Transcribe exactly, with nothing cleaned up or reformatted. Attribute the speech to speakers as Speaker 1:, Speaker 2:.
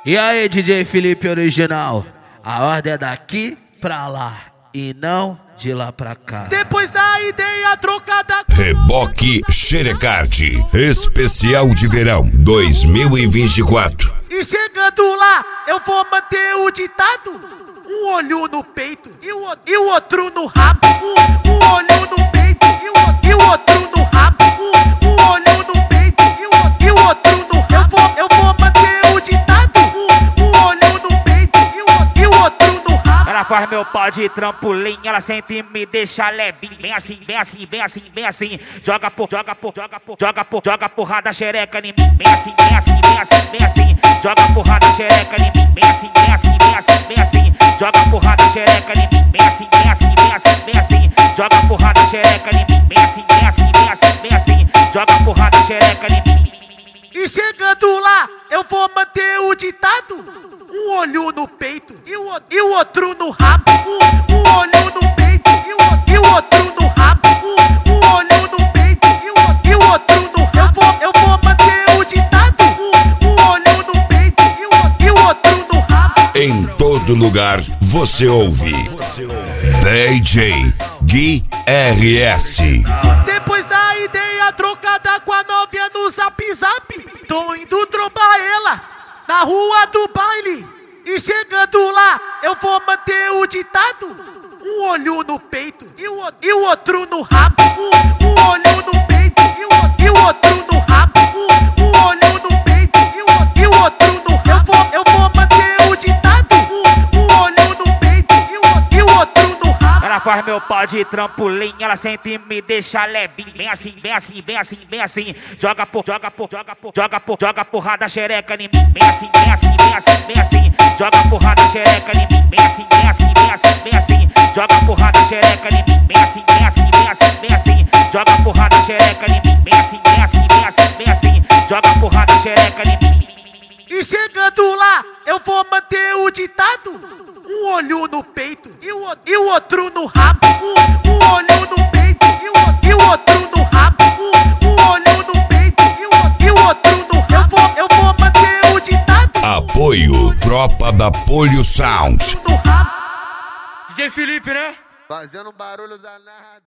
Speaker 1: E aí, D J Felipe Original, a ordem é daqui pra lá e não de lá pra cá.
Speaker 2: Depois da ideia trocada,
Speaker 3: Reboque Xerecard, especial de verão dois mil e vinte e quatro.
Speaker 2: E chegando lá, eu vou manter o ditado: um olho no peito e o, e o outro no rabo. Um, um olho no peito e o, e o outro no rabo. Um, um olho no peito e o, e o outro no rabo. Eu vou, eu vou manter o ditado: um, um olho no peito e o, e o outro no rabo.
Speaker 4: Ela faz meu pau de trampolim, ela sente e me deixa levinho. Vem assim, vem assim, vem assim, vem assim. Joga por, joga por, joga por, joga por, joga porrada xereca em mim. Vem assim, vem assim, vem assim, vem assim. Joga porrada xereca em mim. Vem assim, vem assim, vem assim, vem assim. Joga porrada xereca em mim. Vem assim, vem assim, vem assim, vem assim. Joga porrada xereca em mim. Vem assim, vem assim, vem assim, vem assim. Joga porrada xereca em mim.
Speaker 2: E chegando lá, eu vou manter o ditado: um olho no peito e o, e o outro no rabo. Um, um olho no peito e o, e o outro no rabo. Um, um olho no peito e o, e o outro no rabo. Eu vou, eu vou manter o ditado: um, um olho no peito e o, e o outro no rabo.
Speaker 3: Em todo lugar você ouve D J Gui R S.
Speaker 2: Depois da ideia trocada com a novinha no zap zap, tô indo trombar ela na rua do baile. E chegando lá, eu vou manter o ditado: um olho no peito e o, e o outro no rabo. Um, um olho no peito e o, e o outro no rabo. Um, um olho no peito e o, e o outro no rabo. Eu vou, eu vou manter o ditado: um, um olho no peito e o, e o outro no rabo.
Speaker 4: Ela faz meu pau de trampolim, ela sente e me deixa levinho. Vem assim, vem assim, vem assim, vem assim. Joga por, joga por, joga por, joga por, joga porrada xereca em mim. Vem assim, vem assim, vem assim, vem assim. Joga porrada xereca em mim. Vem assim, vem assim, vem assim, vem assim. Joga porrada xereca em mim. Vem assim, vem assim, vem assim, vem assim. Joga porrada xereca em mim. Vem assim, vem assim, vem assim, vem assim. Joga porrada xereca em mim.
Speaker 2: E chegando lá, eu vou manter o ditado: um olho no peito e o, e o outro no rabo. Um, um olho no peito e o, e o outro no rabo. Um, um olho no peito e o, e o outro no rabo. Eu vou, eu vou manter o ditado:
Speaker 3: Apoio Tropa da Polio Sound.
Speaker 2: no rabo.
Speaker 5: D J Felipe, né?
Speaker 6: Fazendo um barulho danado.